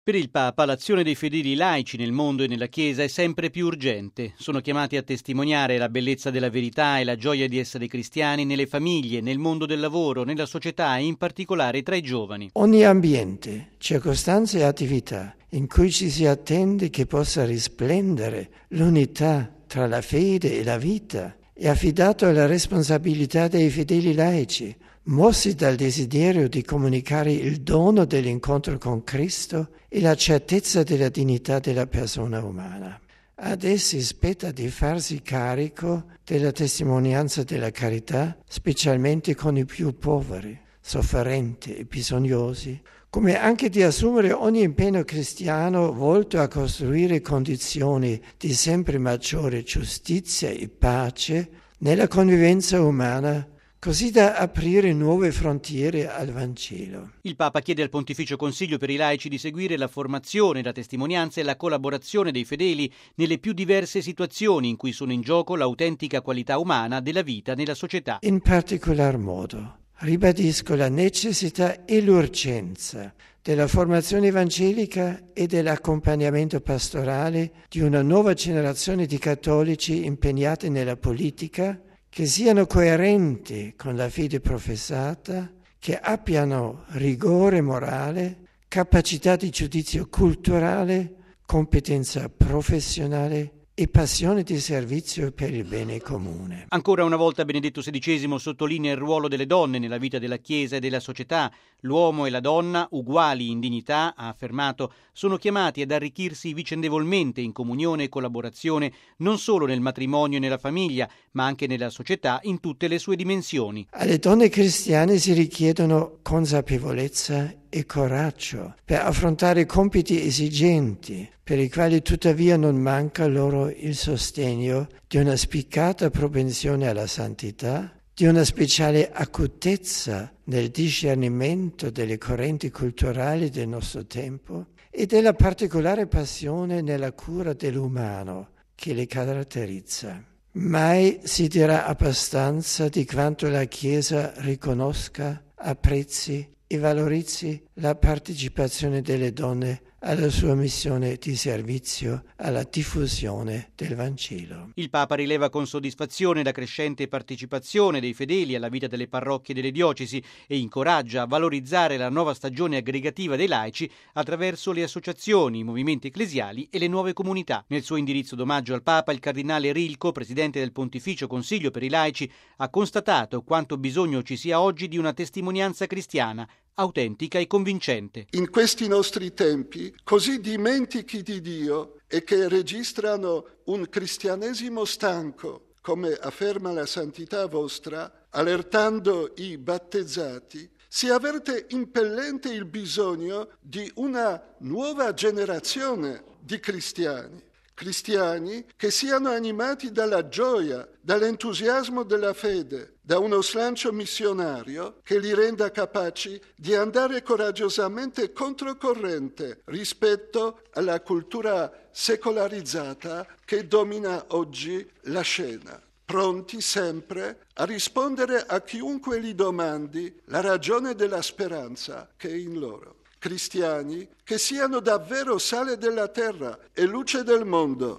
Per il Papa l'azione dei fedeli laici nel mondo e nella Chiesa è sempre più urgente. Sono chiamati a testimoniare la bellezza della verità e la gioia di essere cristiani nelle famiglie, nel mondo del lavoro, nella società e in particolare tra i giovani. Ogni ambiente, circostanza e attività in cui ci si attende che possa risplendere l'unità tra la fede e la vita è affidato alla responsabilità dei fedeli laici, mossi dal desiderio di comunicare il dono dell'incontro con Cristo e la certezza della dignità della persona umana. Ad essi spetta di farsi carico della testimonianza della carità, specialmente con i più poveri, sofferenti e bisognosi, come anche di assumere ogni impegno cristiano volto a costruire condizioni di sempre maggiore giustizia e pace nella convivenza umana, così da aprire nuove frontiere al Vangelo. Il Papa chiede al Pontificio Consiglio per i laici di seguire la formazione, la testimonianza e la collaborazione dei fedeli nelle più diverse situazioni in cui sono in gioco l'autentica qualità umana della vita nella società. In particolar modo ribadisco la necessità e l'urgenza della formazione evangelica e dell'accompagnamento pastorale di una nuova generazione di cattolici impegnati nella politica, che siano coerenti con la fede professata, che abbiano rigore morale, capacità di giudizio culturale, competenza professionale e passione di servizio per il bene comune. Ancora una volta Benedetto XVI sottolinea il ruolo delle donne nella vita della Chiesa e della società. L'uomo e la donna, uguali in dignità, ha affermato, sono chiamati ad arricchirsi vicendevolmente in comunione e collaborazione non solo nel matrimonio e nella famiglia, ma anche nella società in tutte le sue dimensioni. Alle donne cristiane si richiedono consapevolezza e coraggio per affrontare compiti esigenti, per i quali tuttavia non manca loro il sostegno di una spiccata propensione alla santità, di una speciale acutezza nel discernimento delle correnti culturali del nostro tempo e della particolare passione nella cura dell'umano che le caratterizza. Mai si dirà abbastanza di quanto la Chiesa riconosca, apprezzi e valorizzi la partecipazione delle donne alla sua missione di servizio alla diffusione del Vangelo. Il Papa rileva con soddisfazione la crescente partecipazione dei fedeli alla vita delle parrocchie e delle diocesi e incoraggia a valorizzare la nuova stagione aggregativa dei laici attraverso le associazioni, i movimenti ecclesiali e le nuove comunità. Nel suo indirizzo d'omaggio al Papa, il cardinale Rilco, presidente del Pontificio Consiglio per i laici, ha constatato quanto bisogno ci sia oggi di una testimonianza cristiana autentica e convincente. In questi nostri tempi, così dimentichi di Dio e che registrano un cristianesimo stanco, come afferma la santità vostra, allertando i battezzati, si avverte impellente il bisogno di una nuova generazione di cristiani. Cristiani che siano animati dalla gioia, dall'entusiasmo della fede, da uno slancio missionario che li renda capaci di andare coraggiosamente controcorrente rispetto alla cultura secolarizzata che domina oggi la scena, pronti sempre a rispondere a chiunque li domandi la ragione della speranza che è in loro. Cristiani che siano davvero sale della terra e luce del mondo,